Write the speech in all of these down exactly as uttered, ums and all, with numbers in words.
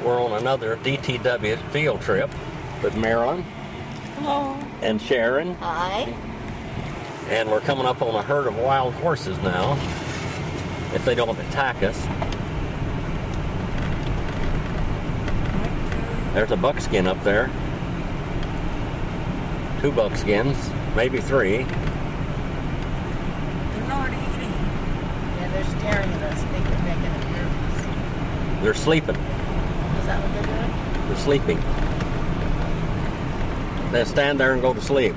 we're on another D T W field trip with Marilyn. Hello. And Sharon. Hi. And we're coming up on a herd of wild horses now, if they don't attack us. There's a buckskin up there. Two buckskins, maybe three. They're not eating. Yeah, they're staring at us. They could make an appearance. They're sleeping. Is that what they're doing? They're sleeping. They stand there and go to sleep.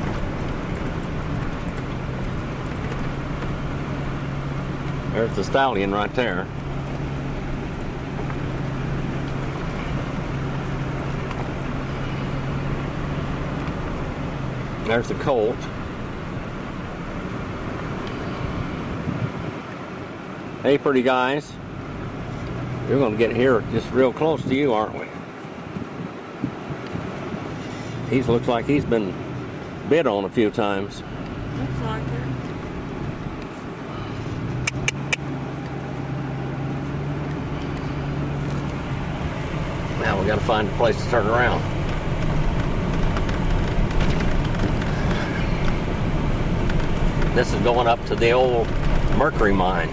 There's the stallion right there. There's the colt. Hey, pretty guys. We're going to get here just real close to you, aren't we? He looks like he's been bit on a few times. Looks like it. Now we got to find a place to turn around. This is going up to the old mercury mine.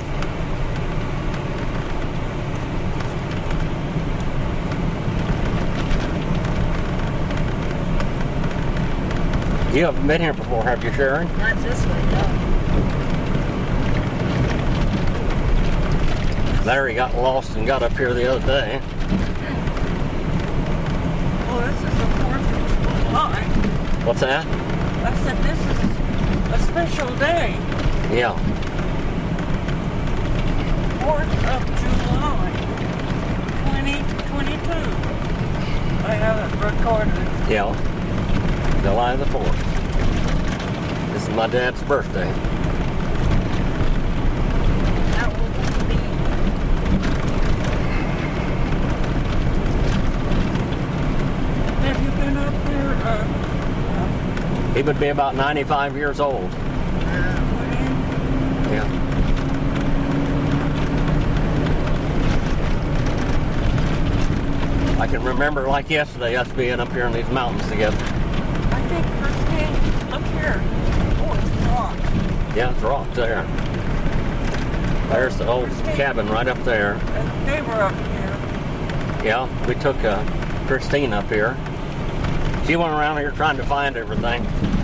You haven't been here before, have you, Sharon? Not this way, no. Larry got lost and got up here the other day. Oh, this is the fourth of July. What's that? I said this is a special day. Yeah. fourth of July, twenty twenty-two. I have it recorded. Yeah. July the fourth. This is my dad's birthday. How old will he be? Have you been up there? Uh, He would be about ninety-five years old. uh, when? Yeah. I can remember like yesterday us being up here in these mountains together. I think first day. Look here. Oh, it's rock. Yeah, it's rock there. There's the old cabin right up there. And they were up here. Yeah, we took uh, Christine up here. She went around here trying to find everything.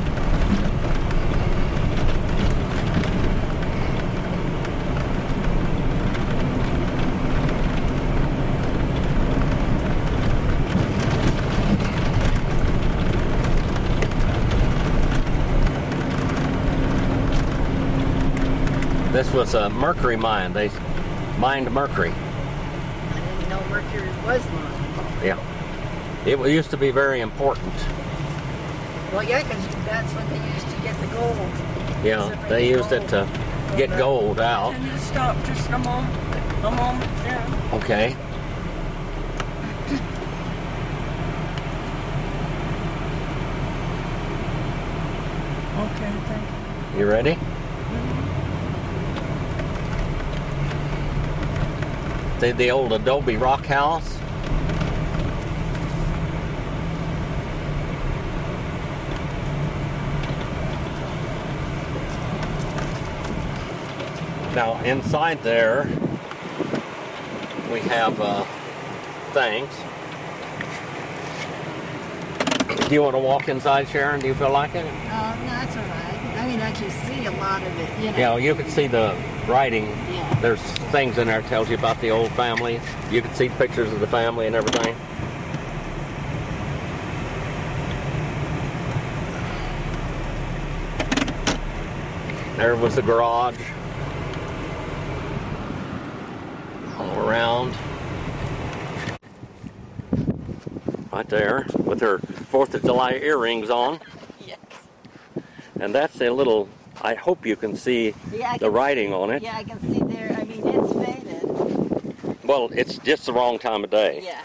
This was a mercury mine. They mined mercury. I didn't know mercury was mined. Yeah. It used to be very important. Well, yeah, because that's what they used to get the gold. Yeah, they used it to get gold out. Can you stop just a moment? A moment, yeah. Okay. Okay, thank you. You ready? See the old adobe rock house? Now inside there we have uh, things. Do you want to walk inside, Sharon? Do you feel like it? Oh, no, that's all right. I mean, I can see a lot of it, you know. Yeah, you can see the writing. Yeah. There's things in there that tells you about the old family. You can see pictures of the family and everything. There was the garage. All around. Right there with her fourth of July earrings on. Yes. And that's a little, I hope you can see Yeah, I the can writing see, on it. Yeah, I can see there. I mean, it's faded. Well, it's just the wrong time of day. Yeah.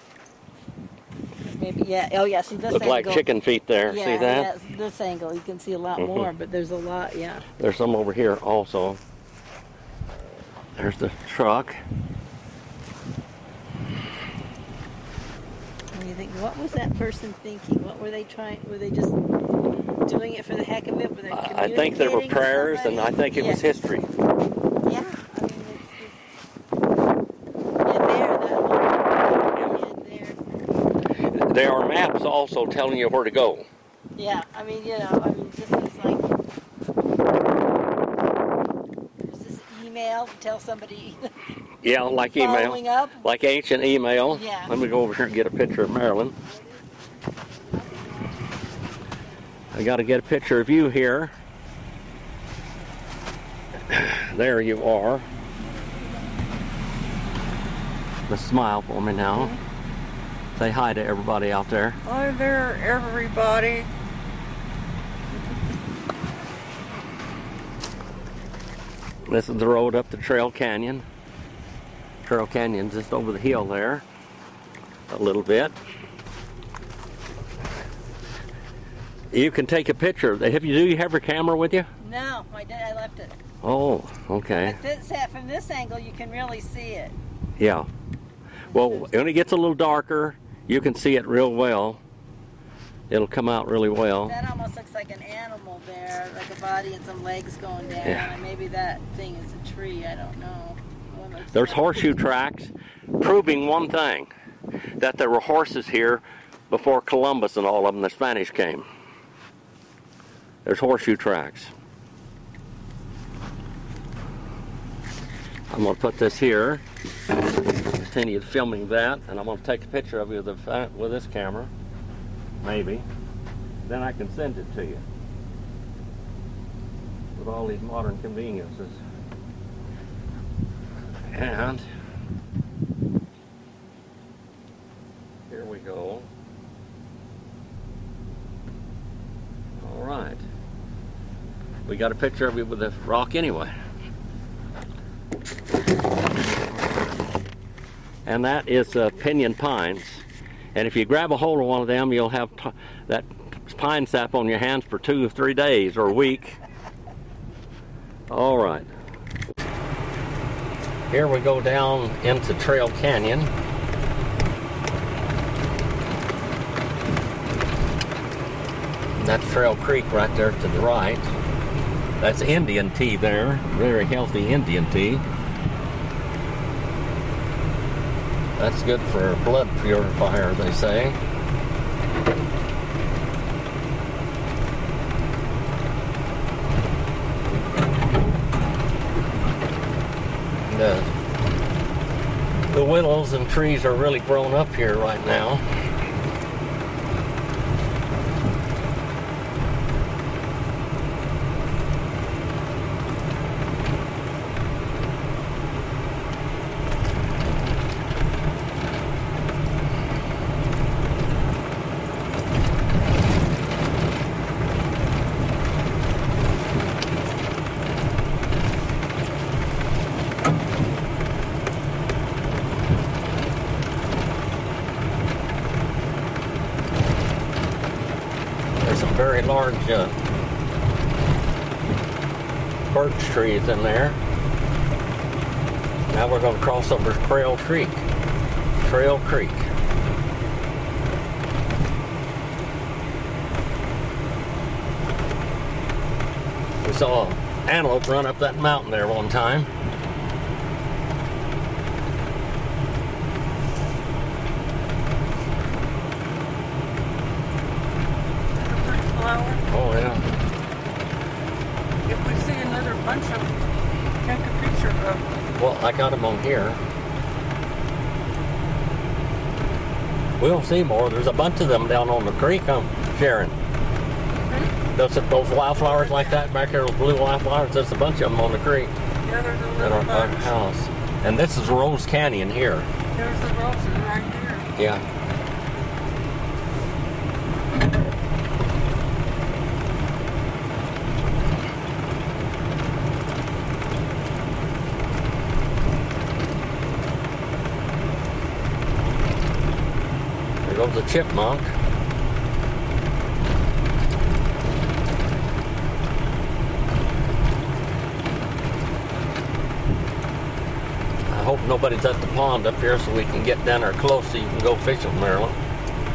Maybe, yeah. Oh, yeah, see this Look angle. like chicken feet there. Yeah, see that? yeah, this angle. You can see a lot Mhm. more, but there's a lot, yeah. There's some over here also. There's the truck. you think, what was that person thinking? What were they trying? Were they just doing it for the heck of it? Were they I think there were communicating with prayers, and I somebody? think it was Yeah. history. Yeah, I mean, it's just... And there, that whole... And there... There are maps also telling you where to go. Yeah, I mean, you know, I mean, this is like... Is this email to tell somebody... Yeah, like email. Following up? Like ancient email. Yeah. Let me go over here and get a picture of Marilyn. I got to get a picture of you here. There you are. Just smile for me now. Mm-hmm. Say hi to everybody out there. Hi there, everybody. This is the road up to Trail Canyon. Trail Canyon's just over the hill there a little bit. You can take a picture. Have you, do you have your camera with you? No, I did. I left it. Oh, okay. But this, from this angle, you can really see it. Yeah. Well, when it gets a little darker, you can see it real well. It'll come out really well. That almost looks like an animal there, like a body and some legs going down. Yeah. And maybe that thing is a tree. I don't know. There's horseshoe tracks proving one thing, that there were horses here before Columbus and all of them, the Spanish came. There's horseshoe tracks. I'm going to put this here, continue filming that, and I'm going to take a picture of you with, the, with this camera, maybe. Then I can send it to you with all these modern conveniences. And here we go. All right. We got a picture of you with the rock anyway. And that is uh, pinyon pines. And if you grab a hold of one of them, you'll have t that pine sap on your hands for two or three days or a week. All right. Here we go down into Trail Canyon. That's Trail Creek right there to the right. That's Indian tea there, very healthy Indian tea. That's good for a blood purifier, they say. The, the willows and trees are really grown up here right now. Very large uh, birch trees in there. Now we're going to cross over Trail Creek. Trail Creek. We saw an antelope run up that mountain there one time. Oh, yeah. If we see another bunch of them, take a picture of them. Well, I got them on here. We'll see more. There's a bunch of them down on the creek, huh, Sharon? Mm-hmm. Those, those wildflowers like that back there, those blue wildflowers, there's a bunch of them on the creek Yeah, there's a at little our, our bunch. house. And this is Rose Canyon here. There's the roses right there. Yeah. There goes the chipmunk. I hope nobody's at the pond up here so we can get down there close so you can go fishing, Marilyn.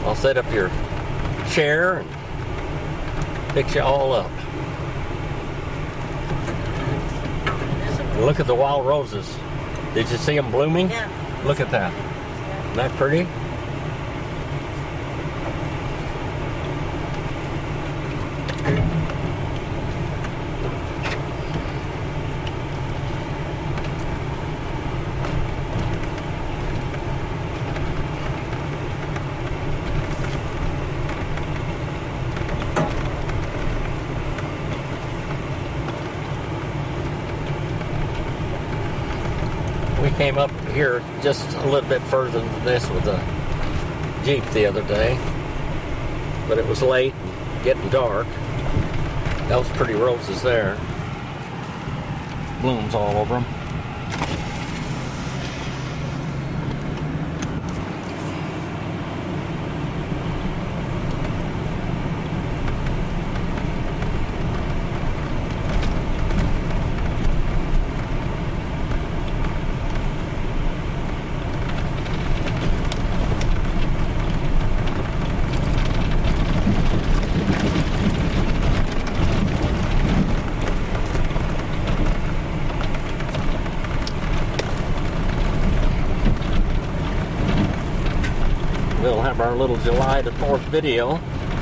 I'll set up your chair and fix you all up. Look at the wild roses. Did you see them blooming? Yeah. Look at that. Isn't that pretty? We came up here just a little bit further than this with a Jeep the other day, but it was late and getting dark. Those pretty roses there. Blooms all over them. We'll have our little July the fourth video.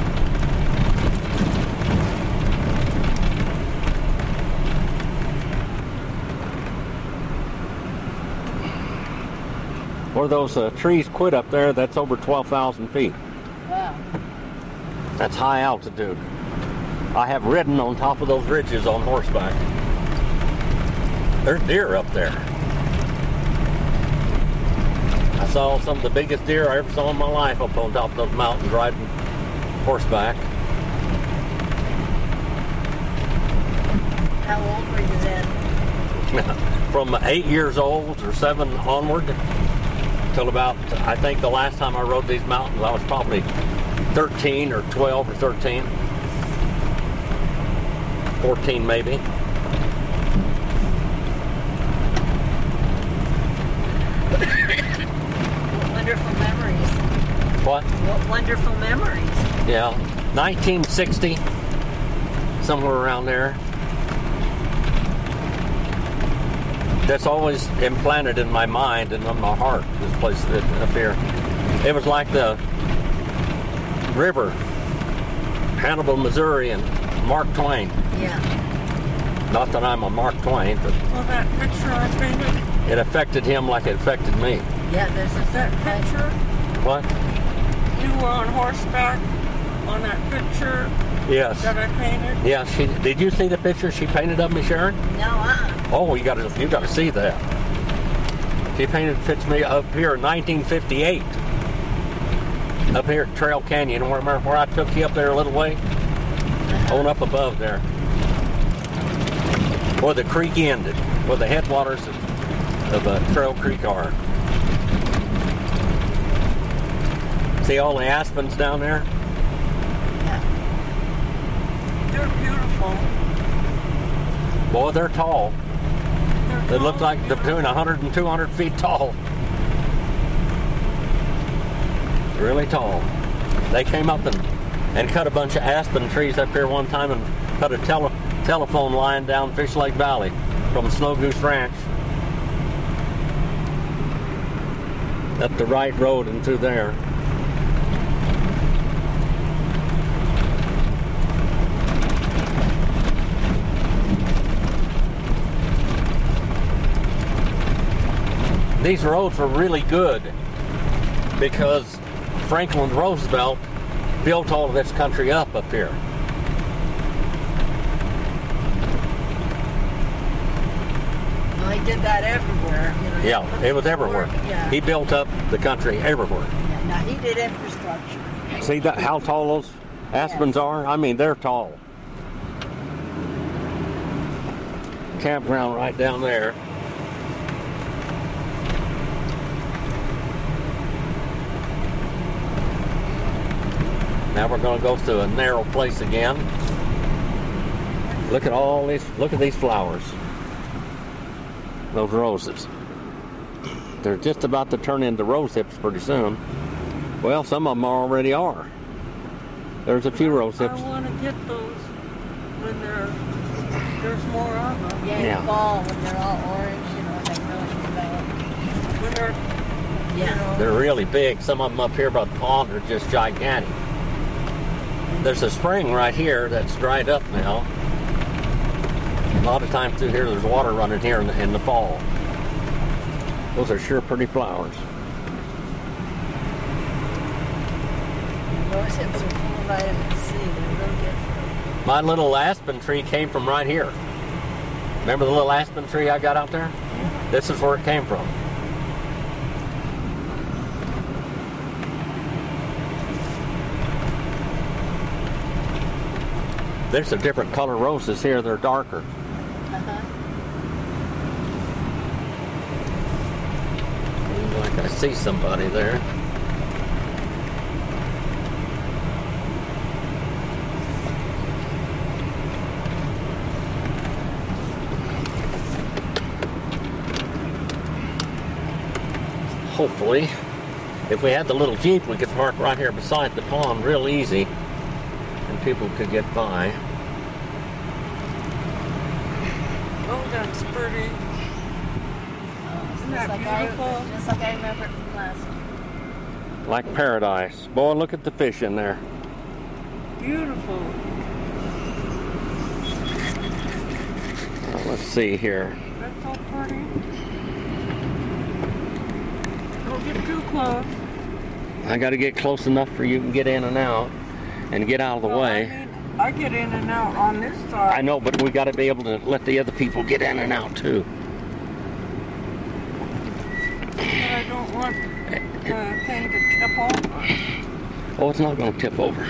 Where those uh, trees quit up there, that's over twelve thousand feet. Wow. That's high altitude. I have ridden on top of those ridges on horseback. There's deer up there. I saw some of the biggest deer I ever saw in my life up on top of those mountains riding horseback. How old were you then? From eight years old or seven onward till about, I think the last time I rode these mountains, I was probably thirteen or twelve or thirteen. fourteen maybe. Wonderful memories. What? What wonderful memories. Yeah, nineteen sixty, somewhere around there. That's always implanted in my mind and in my heart, this place up here. It was like the river, Hannibal, Missouri, and Mark Twain. Yeah. Not that I'm a Mark Twain, but Well, that picture I painted, it affected him like it affected me. Yeah, there's a that picture, What? you were on horseback on that picture Yes. that I painted. Yeah, she, did you see the picture she painted of me, Sharon? No, uh-uh. Oh, you gotta, you gotta see that. She painted fits me up here in nineteen fifty-eight. Up here at Trail Canyon, remember where I took you up there a little way? On up above there. Where the creek ended, where the headwaters of, of uh, Trail Creek are. See all the aspens down there? Yeah. They're beautiful. Boy, they're tall. They're They look tall, like they're between one hundred and two hundred feet tall. Really tall. They came up and, and cut a bunch of aspen trees up here one time and cut a tele, telephone line down Fish Lake Valley from Snow Goose Ranch. Up the right road and through there. These roads were really good because Franklin Roosevelt built all of this country up up here. Well, he did that everywhere. You know, he Yeah, put it was the everywhere. work- Yeah. He built up the country everywhere. Yeah, now he did infrastructure. See that how tall those aspens are? I mean, they're tall. Campground right down there. Now we're going to go through a narrow place again. Look at all these, look at these flowers. Those roses. They're just about to turn into rose hips pretty soon. Well, some of them already are. There's a few rose I hips. want to get those when they're, there's more of them. Yeah, in Yeah. the fall when they're all orange, you know, they really develop. When they're, Yeah. you know, They're really big. Some of them up here by the pond are just gigantic. There's a spring right here that's dried up now. A lot of times through here there's water running here in the, in the fall. Those are sure pretty flowers. Rose hips are full of vitamin C. They're real good for My little aspen tree came from right here. Remember the little aspen tree I got out there? This is where it came from. There's some different color roses here. They're darker. Uh-huh. Like I see somebody there. Hopefully, if we had the little Jeep, we could park right here beside the pond real easy and people could get by. oh, that's pretty. Oh, Isn't just that like I, beautiful? just like I remember it from last one. Like paradise. Boy, look at the fish in there. Beautiful. Well, let's see here. That's so pretty. Don't get too close. I got to get close enough for you to get in and out and get out of the Well, way. I, mean, I get in and out on this side. I know, but we got to be able to let the other people get in and out too. But I don't want the thing to tip over. Oh, it's not going to tip over.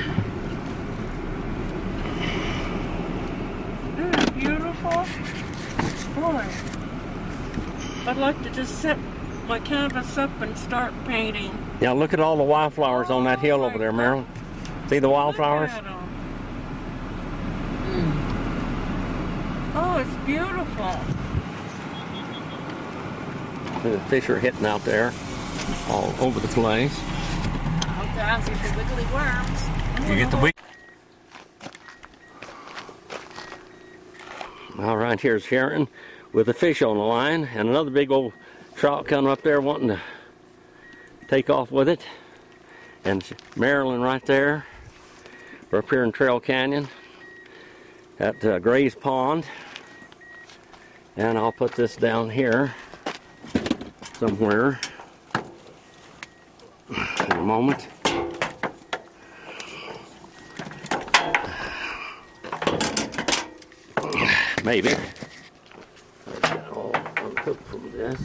Isn't it beautiful? Boy, I'd like to just set my canvas up and start painting. Now look at all the wildflowers on that hill over there, Marilyn. See the wildflowers? Look at 'em. Oh, it's beautiful. The fish are hitting out there all over the place. Look down, see the wiggly worms. You get the week. All right, here's Sharon with a fish on the line and another big old trout coming up there wanting to take off with it. And Marilyn right there. We're up here in Trail Canyon at uh, Gray's Pond. And I'll put this down here somewhere in a moment. Maybe. I'll unhook from this.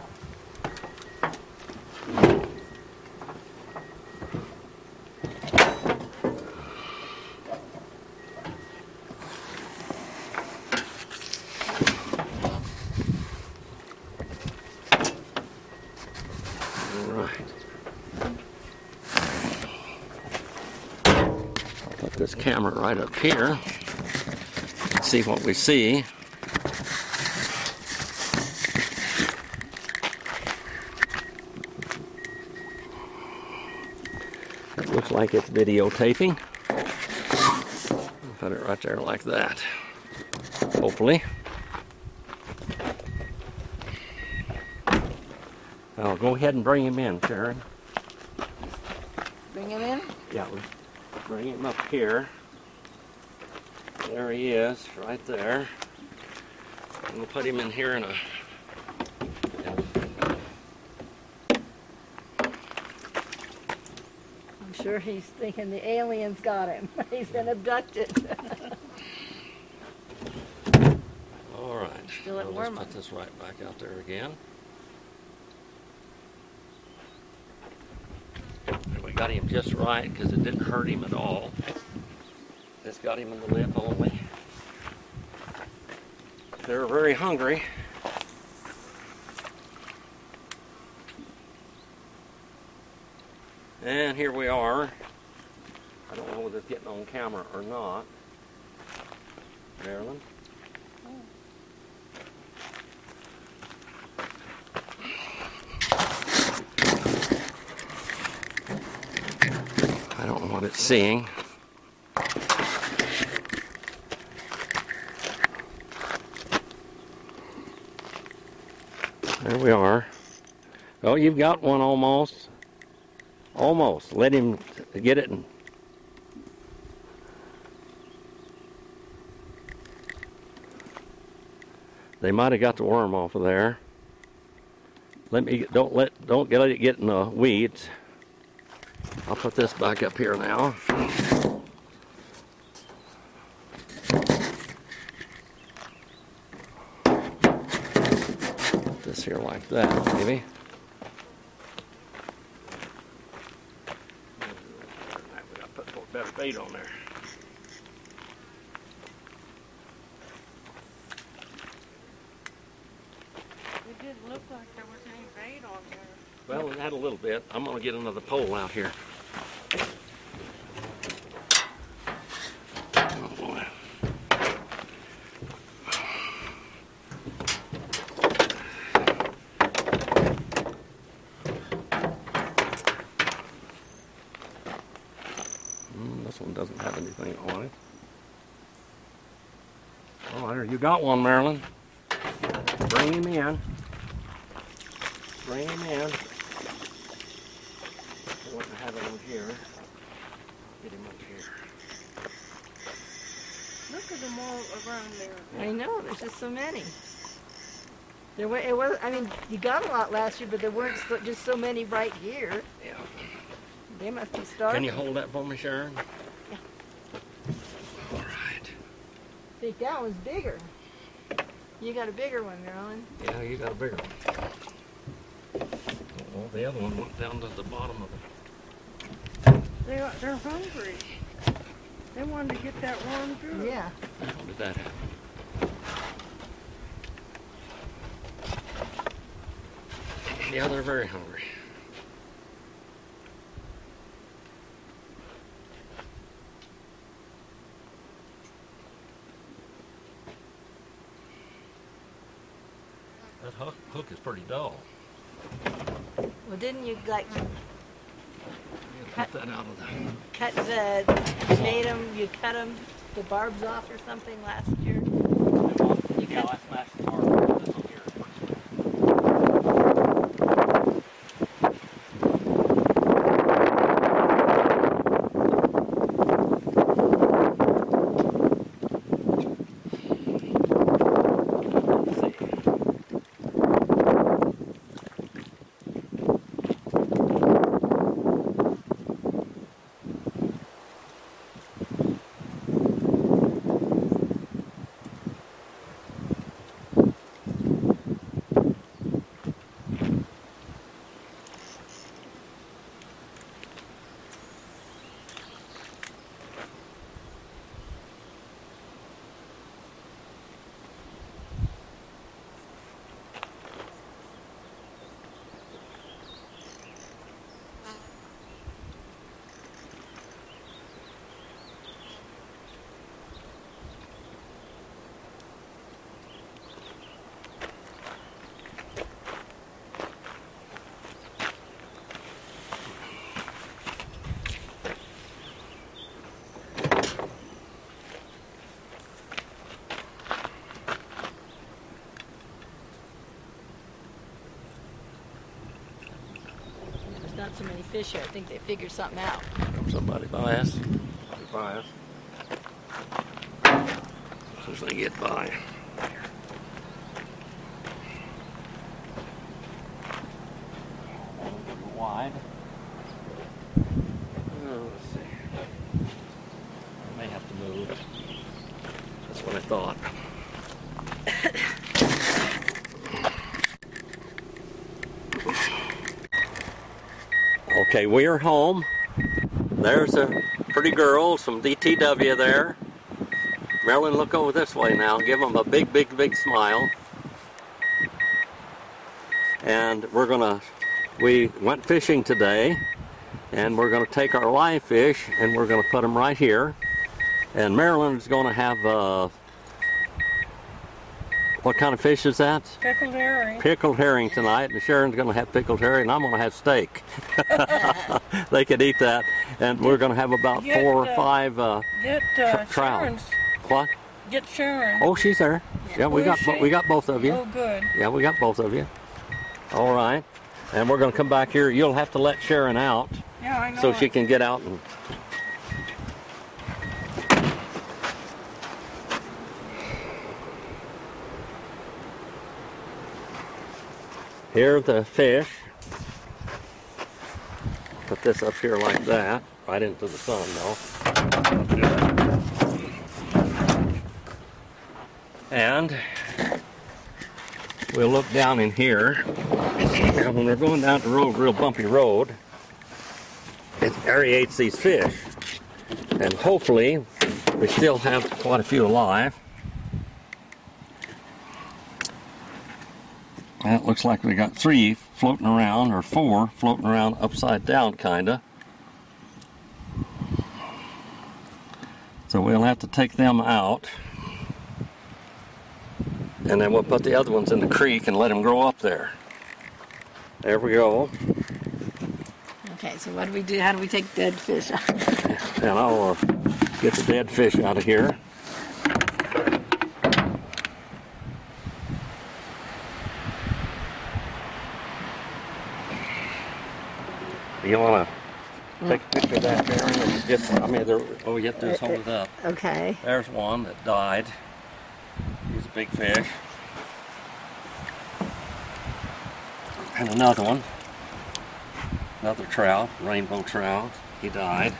All right. I'll put this camera right up here. See what we see. It looks like it's videotaping. Put it right there like that. Hopefully. I'll go ahead and bring him in, Sharon. Bring him in. Yeah, we'll bring him up here. There he is, right there. And we'll put him in here in a... I'm sure he's thinking the aliens got him. He's been abducted. All right. Still at I'll just warm put up. this right back out there again. And we got him just right because it didn't hurt him at all. Just got him in the lip only. They're very hungry. And here we are. I don't know whether it's getting on camera or not. Marilyn. what it's seeing. There we are. Oh, you've got one almost. Almost. Let him get it. And they might have got the worm off of there. Let me don't let don't let it get in the weeds. I'll put this back up here now. Put this here like that, maybe. We gotta put more better bait on there. It didn't look like there was any bait on there. Well, it had a little bit. I'm gonna get another pole out here. Oh boy. Mm, this one doesn't have anything on it. Oh, there, you got one, Marilyn. Bring him in. Bring him in. I want to have it over here. Get him over here. Look at them all around there. I know, there's just so many. There were, it was, I mean, you got a lot last year, but there weren't so, just so many right here. Yeah. They must be starving. Can you hold that for me, Sharon? Yeah. All right. I think that one's bigger. You got a bigger one, Marilyn. Yeah, you got a bigger one. Oh, the other one went down to the bottom of it. They are, they're hungry. They wanted to get that worm too. Yeah. How did that happen? Yeah, they're very hungry. That hook, hook is pretty dull. Well, didn't you like You cut that out of the... cut the, you made them, you cut them, the barbs off or something last year? You Yeah, cut, I smashed the tar. This one here is pretty small. Let's see. there's not so many fish here. I think they figured something out. Somebody buy us. Somebody buy us. As soon as they get by. Wide. Oh, let's see. I may have to move. That's what I thought. Okay, we are home. There's a pretty girl, some D T W there. Marilyn, look over this way now. Give them a big, big, big smile. And we're gonna, we went fishing today, and we're gonna take our live fish and we're gonna put them right here. And Marilyn is gonna have, uh, what kind of fish is that? Pickled herring. Pickled herring tonight, and Sharon's going to have pickled herring, and I'm going to have steak. They could eat that. And we're going to have about Get, four or uh, five uh, Get uh, Tr- trout. Sharon's. what? Get Sharon. Oh, she's there. Yeah, we Who got is bo- she? we got both of you. Oh, good. Yeah, we got both of you. All right. And we're going to come back here. You'll have to let Sharon out Yeah, I know. so she it. can get out and. Here are the fish. Put this up here like that, right into the sun though. And we'll look down in here. And when we're going down the road, real bumpy road, it aerates these fish. And hopefully, we still have quite a few alive. That looks like we got three floating around, or four floating around upside down, kinda. So we'll have to take them out. And then we'll put the other ones in the creek and let them grow up there. There we go. Okay, so what do we do? How do we take dead fish out? And I'll uh, get the dead fish out of here. You want to take a picture of that, Karen? It's just, I mean, there, oh, you have to just hold it up. Okay. There's one that died. He's a big fish. And another one. Another trout, rainbow trout. He died.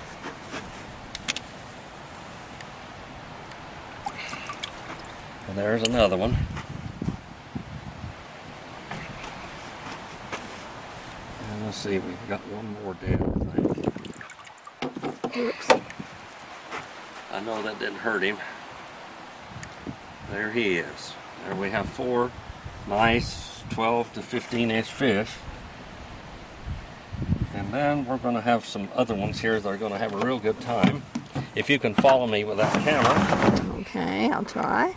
And there's another one. And let's see, we've got one more dead, I think. Oops. I know that didn't hurt him. There he is. There we have four nice twelve to fifteen inch fish. And then we're going to have some other ones here that are going to have a real good time. If you can follow me with that camera. Okay, I'll try.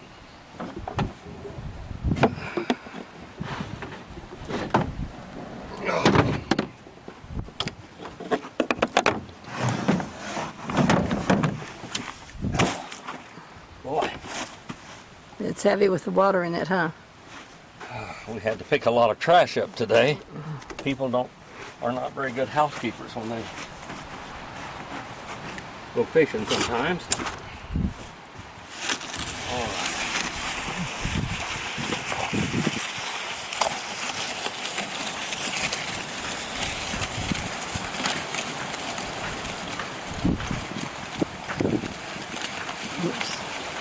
Boy, It's heavy with the water in it, huh? we had to pick a lot of trash up today. People don't are not very good housekeepers when they go fishing sometimes. All right. Oops.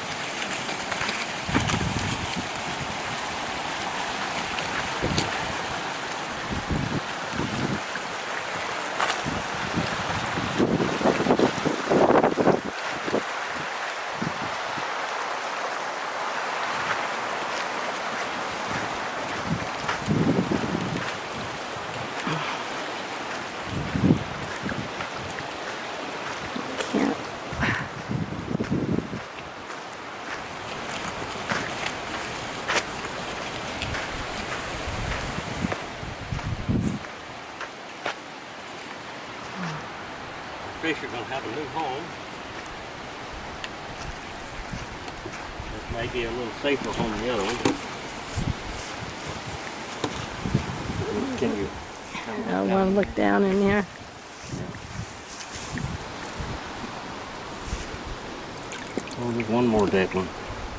Can't. Fish are going to have a new home. This may be a little safer home than the other one. Can you? I want to look down in there. Oh, there's one more dead one.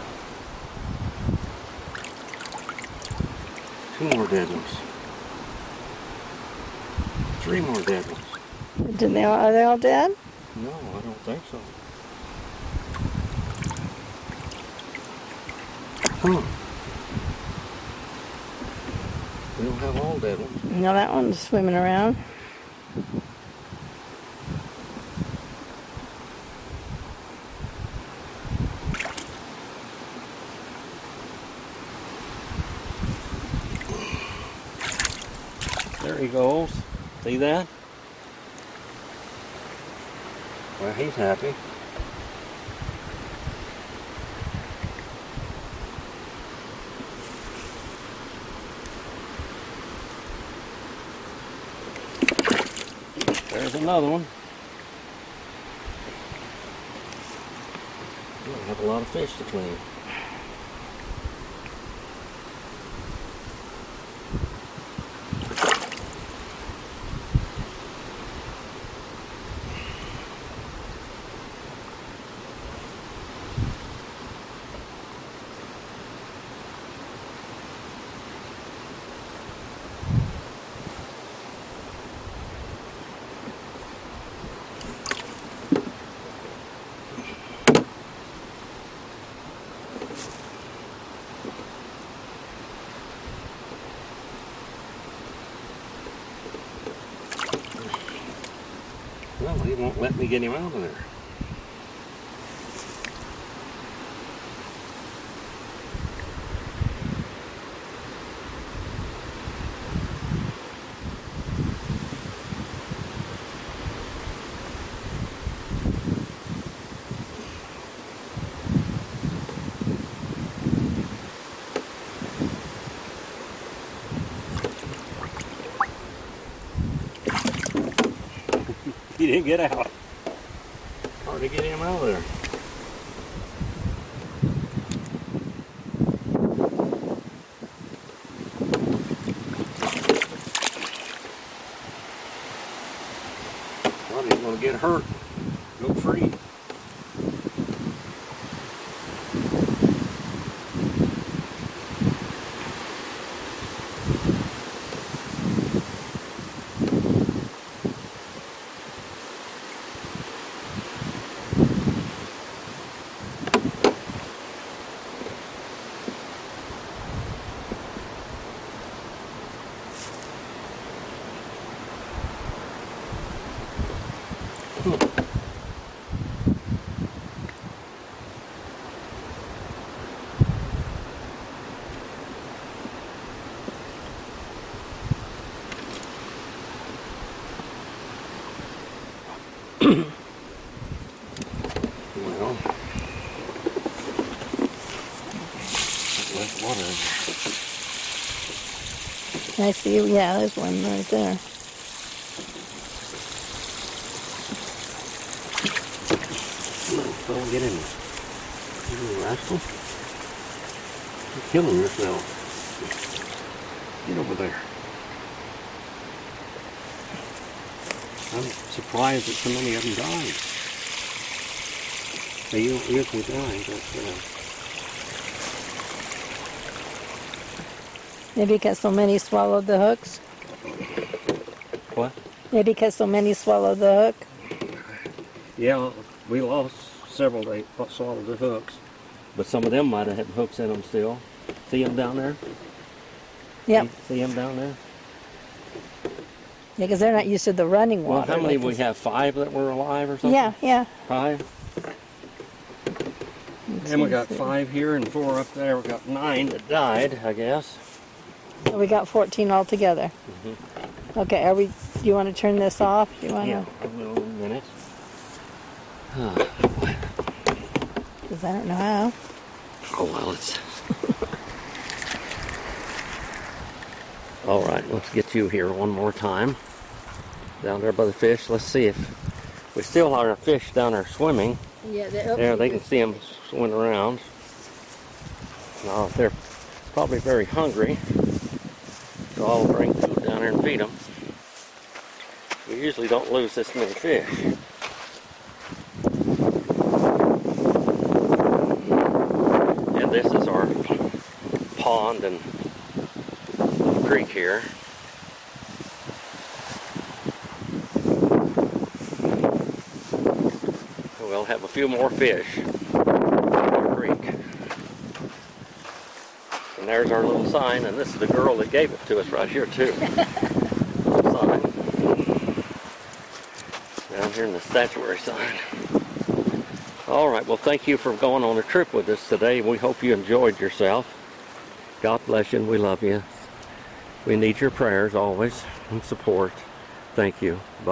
Two more dead ones. Three more dead ones. Did they all, are they all dead? No, I don't think so. Huh. We don't have all dead ones. No, that one's swimming around. There he goes. See that? Well, he's happy. There's another one. We have a lot of fish to clean. Well, he won't let me get him out of there. He didn't get out. Hard to get him out of there. Well, he's going to get hurt. Go free. Well, less water in there. I see, yeah, there's one right there. Come on, get in there. You little rascal. You're killing yourself. Get over there. I'm surprised that so many of them died. They usually die, but uh, Maybe because so many swallowed the hooks? what? Maybe because so many swallowed the hook? Yeah, we lost several. They swallowed the hooks, but some of them might have had hooks in them still. See them down there? Yep. See, see them down there? Yeah, because they're not used to the running Well, water. how many like we this. have? Five that were alive or something? Yeah, yeah. Five? And we got five here and four up there. We got nine that died, I guess. So we got fourteen altogether. Mm-hmm. Okay, are we, do you want to turn this off? Do you want Yeah, to? a little minute. Because I don't know how. Oh, well, it's... All right, let's get you here one more time. Down there by the fish. Let's see if... We still have our fish down there swimming. Yeah, There, they can see them swimming around. Now, they're probably very hungry. So I'll bring food down there and feed them. We usually don't lose this many fish. And this is our pond and creek here. We'll have a few more fish in our creek. And there's our little sign, and this is the girl that gave it to us right here too. Little sign. Down here in the statuary sign. All right, well, thank you for going on a trip with us today. We hope you enjoyed yourself. God bless you, and we love you. We need your prayers always and support. Thank you. Bye.